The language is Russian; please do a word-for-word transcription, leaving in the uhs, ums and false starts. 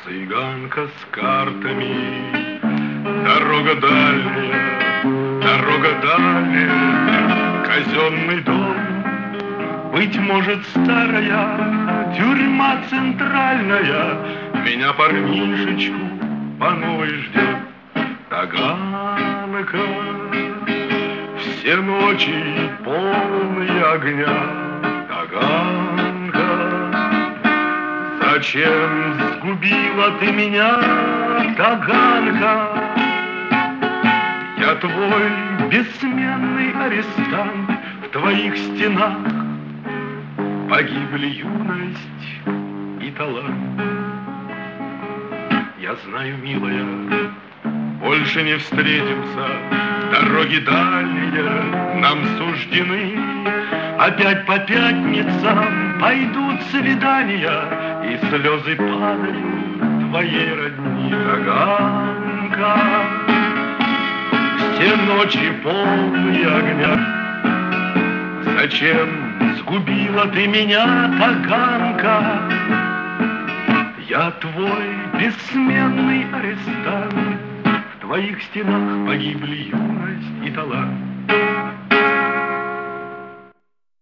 Цыганка с картами, дорога дальняя, дорога дальняя, казенный дом, быть может, старая тюрьма центральная, меня парнишечку по новой ждет. Таганка, все ночи полные огня. Таганка, зачем сгубила ты меня, Таганка? Я твой бессменный арестант, в твоих стенах погибли юность и талант. Я знаю, милая, больше не встретимся, дороги дальние нам суждены. Опять по пятницам пойдут свидания, и слезы падают твоей родни. Таганка, все ночи полные огня. Зачем сгубила ты меня, Таганка? Я твой бессменный арестант, в твоих стенах погибли юность и талант.